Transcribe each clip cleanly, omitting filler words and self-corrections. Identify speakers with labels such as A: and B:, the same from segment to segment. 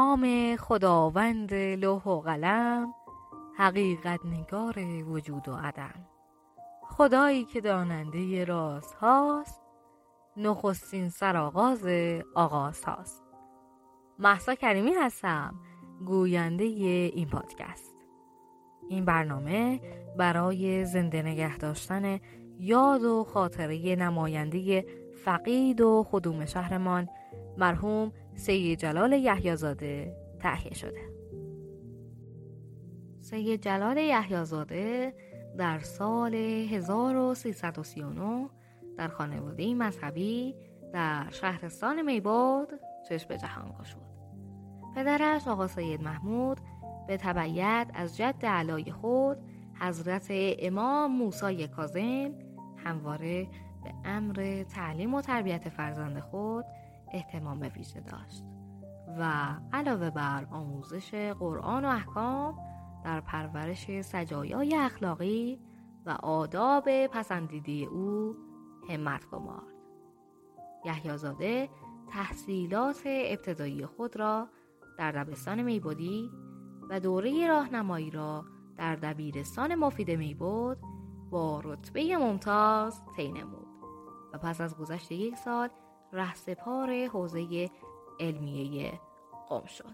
A: نام خداوند لوح و قلم، حقیقت نگار وجود و عدم. خدایی که داننده راز هاست، نخستین سرآغاز آغاز هاست. مهسا کریمی هستم، گوینده این پادکست. این برنامه برای زنده نگه داشتن یاد و خاطره نماینده فقید و خدوم شهرمان مرحوم سید جلال یحیی‌زاده تهیه شده. سید جلال یحیی‌زاده در سال 1339 در خانواده مذهبی در شهرستان میباد چشم به جهان گشود. پدرش آقا سید محمود به تبعیت از جد علای خود حضرت امام موسی کاظم همواره به امر تعلیم و تربیت فرزند خود اهتمام ویژه داشت و علاوه بر آموزش قرآن و احکام در پرورش سجایای اخلاقی و آداب پسندیده او همت گمارد. یحیی‌زاده تحصیلات ابتدایی خود را در دبستان میبودی و دوره راهنمایی را در دبیرستان مفید میبود با رتبه ممتاز طی نمود و پس از گذشت 1 سال رهسپار حوزه علمیه قم شد.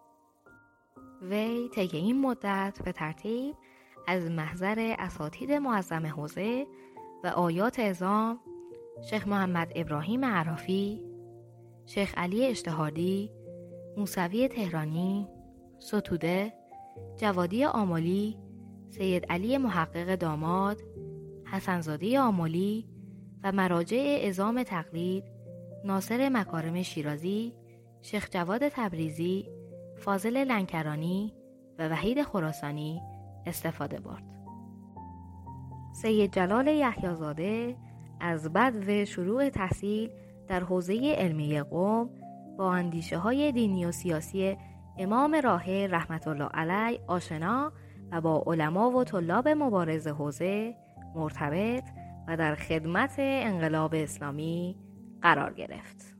A: وی طی این مدت به ترتیب از محضر اساتید معظم حوزه و آیات اعظام شیخ محمد ابراهیم عرافی، شیخ علی اجتهادی، موسوی تهرانی، ستوده، جوادی آملی، سید علی محقق داماد، حسنزاده آملی و مراجع عظام تقلید، ناصر مکارم شیرازی، شیخ جواد تبریزی، فاضل لنکرانی و وحید خراسانی استفاده برد. سید جلال یحیی‌زاده از بدو شروع تحصیل در حوزه علمیه قم با اندیشه های دینی و سیاسی امام راحل رحمت الله علیه آشنا و با علما و طلاب مبارز حوزه مرتبط و در خدمت انقلاب اسلامی قرار گرفت.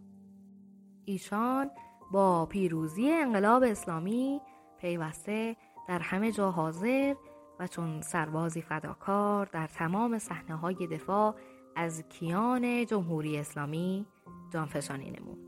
A: ایشان با پیروزی انقلاب اسلامی پیوسته در همه جا حاضر و چون سربازی فداکار در تمام صحنه‌های دفاع از کیان جمهوری اسلامی جانفشانی نمود.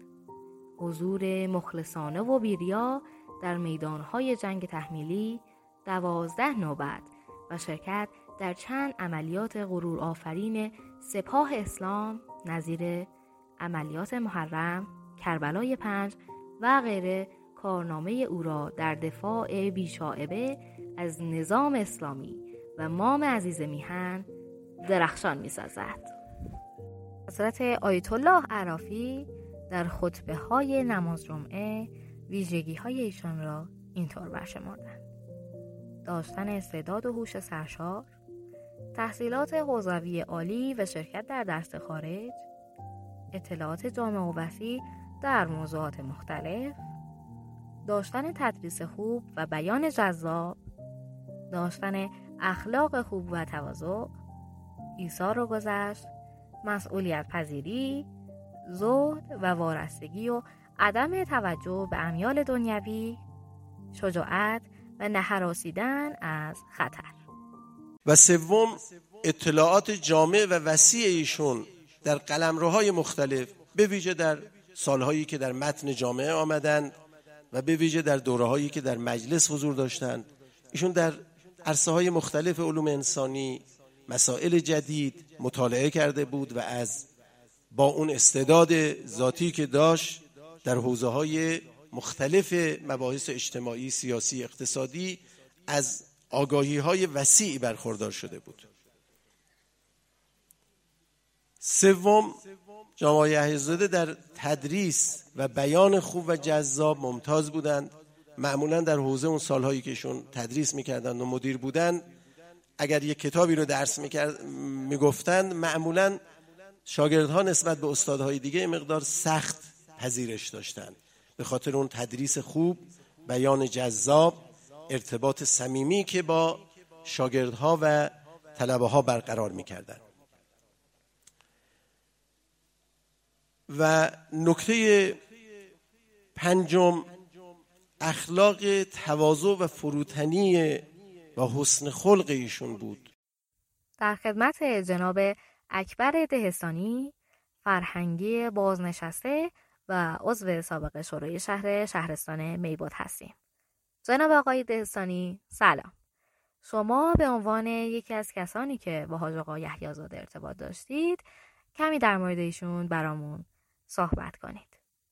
A: حضور مخلصانه و بیریا در میدانهای جنگ تحمیلی 12 نوبت و شرکت در چند عملیات غرور آفرین سپاه اسلام نظیر عملیات محرم، کربلای 5 و غیره کارنامه او را در دفاع بی‌شائبه از نظام اسلامی و مام عزیز میهن درخشان می‌سازد. حضرت آیت الله عرافی در خطبه های نماز جمعه ویژگی های ایشان را اینطور برشمردند: داشتن استعداد و هوش سرشار، تحصیلات حوزوی عالی و شرکت در درس خارج، اطلاعات جامع و وسیع در موضوعات مختلف، داشتن تدریس خوب و بیان جذاب، داشتن اخلاق خوب و تواضع، ایثار و گذشت، مسئولیت پذیری، زهد و وارستگی و عدم توجه به امیال دنیوی، شجاعت و نهراسیدن از خطر.
B: و سوم، اطلاعات جامع و وسیع ایشون در قلمروهای مختلف، به ویژه در سالهایی که در متن جامعه آمدند و به ویژه در دوره‌هایی که در مجلس حضور داشتند. ایشون در عرصه‌های مختلف علوم انسانی مسائل جدید مطالعه کرده بود و با اون استعداد ذاتی که داشت در حوزه‌های مختلف مباحث اجتماعی، سیاسی، اقتصادی از آگاهی‌های وسیعی برخوردار شده بود. سوم، جناب یحیی‌زاده در تدریس و بیان خوب و جذاب ممتاز بودند. معمولاً در حوزه اون سالهایی که ایشون تدریس می‌کردند و مدیر بودند، اگر یک کتابی رو درس میگفتند، معمولاً شاگردها نسبت به استادهای دیگه مقدار سخت پذیرش داشتند به خاطر اون تدریس خوب، بیان جذاب، ارتباط صمیمی که با شاگردها و طلبه ها برقرار می‌کردند. و نکته پنجم، اخلاق تواضع و فروتنی و حسن خلق ایشون بود.
A: در خدمت جناب اکبر دهستانی، فرهنگی بازنشسته و عضو سابق شورای شهر شهرستان میبود هستیم. جناب آقای دهستانی سلام. شما به عنوان یکی از کسانی که با حاج آقا یحیی‌زاده ارتباط داشتید کمی در مورد ایشون برامون صحبت کنید.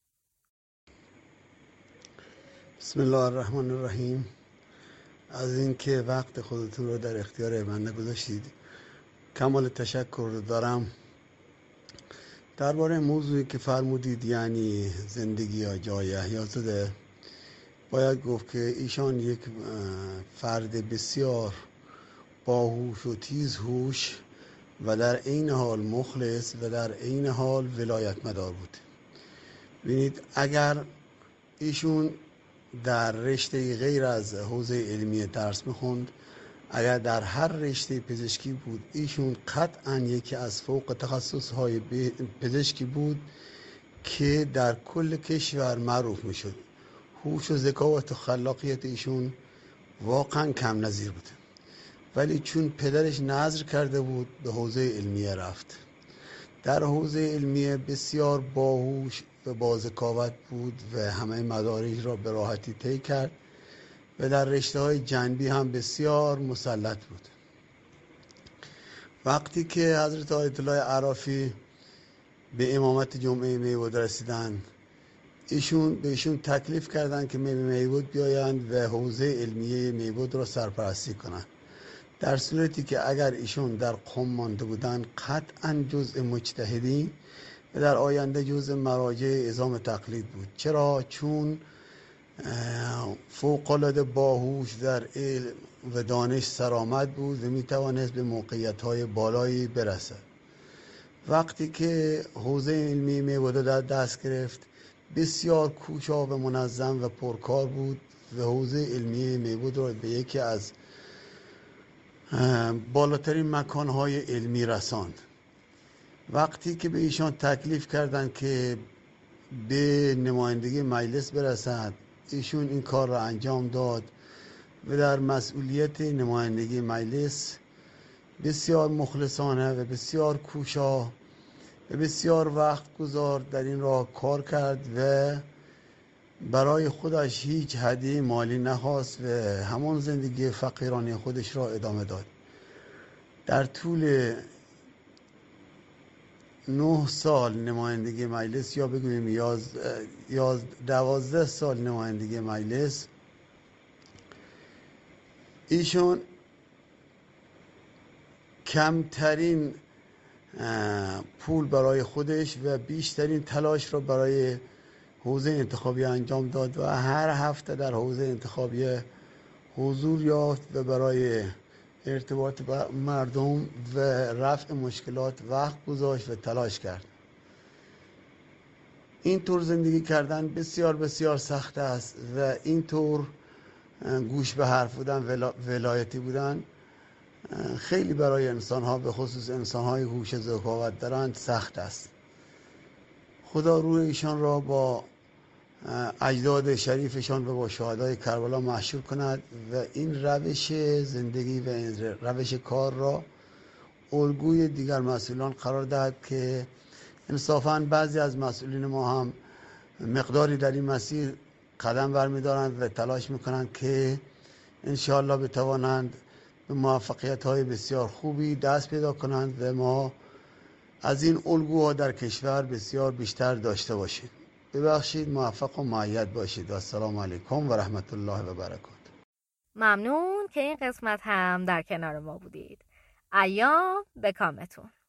C: بسم الله الرحمن الرحیم. از اینکه وقت خودتون رو در اختیار من گذاشتید کمال تشکر دارم. درباره موضوعی که فرمودید یعنی زندگی آقای یحیی‌زاده، باید گفت که ایشان یک فرد بسیار باهوش و تیزهوش و در عین حال مخلص و در عین حال ولایت مدار بود. ببینید اگر ایشون در رشته غیر از حوزه علمی درس میخوند، اگر در هر رشته پزشکی بود، ایشون قطعا یکی از فوق تخصصهای پزشکی بود که در کل کشور معروف میشد. هوش و ذکاوت و خلاقیت ایشون واقعا کم نظیر بود، ولی چون پدرش نذر کرده بود به حوزه علمیه رفت. در حوزه علمیه بسیار باهوش و با ذکاوت بود و همه مدارج را به راحتی طی کرد و در رشته‌های جنبی هم بسیار مسلط بود. وقتی که حضرت آیت الله عرافی به امامت جمعه میبود رسیدن، به ایشون تکلیف کردند که میبود بیایند و حوزه علمیه میبود را سرپرستی کنند، در صورتی که اگر ایشون در قم مانده بودند قطعا جزء مجتهدین و در آینده جزء مراجع عظام تقلید بود. چرا؟ چون فوق‌العاده باهوش در علم و دانش سرآمد بود و میتوانست به موقعیت‌های بالایی برسد. وقتی که حوزه علمی میبود در دست گرفت، بسیار کوشا و منظم و پرکار بود و حوزه علمی میبود را به یکی از بالاترین مکانهای علمی رساند. وقتی که به ایشان تکلیف کردند که به نمایندگی مجلس برسد، ایشون این کار را انجام داد و در مسئولیت نمایندگی مجلس بسیار مخلصانه و بسیار کوشا و بسیار وقت گذار در این راه کار کرد و برای خودش هیچ هدیه مالی نخواست و همون زندگی فقیرانه خودش را ادامه داد. در طول 9 سال نمایندگی مجلس یا بگویم 12 سال نمایندگی مجلس، ایشون کمترین پول برای خودش و بیشترین تلاش را برای حوزه انتخابی انجام داد و هر هفته در حوزه انتخابی حضور یافت و برای ارتباط با مردم و رفع مشکلات وقت گذاشت و تلاش کرد. این طور زندگی کردن بسیار بسیار سخت است و این طور گوش به حرف بودن، ولایتی بودن خیلی برای انسان‌ها به خصوص انسان‌های هوش ذکاوت دارند سخت است. خدا روح ایشان را با اجداد شریفشان و با شهدای کربلا محشور کند و این روش زندگی و این روش کار را الگوی دیگر مسئولان قرار دهد که انصافاً بعضی از مسئولین ما هم مقداری در این مسیر قدم برمی‌دارند و تلاش می‌کنند که انشاءالله بتوانند به موفقیت‌های بسیار خوبی دست پیدا کنند و ما از این الگوها در کشور بسیار بیشتر داشته باشید. ببخشید، موفق و مؤید باشید. السلام علیکم و رحمت الله و برکاته.
A: ممنون که این قسمت هم در کنار ما بودید. ایام به کامتون.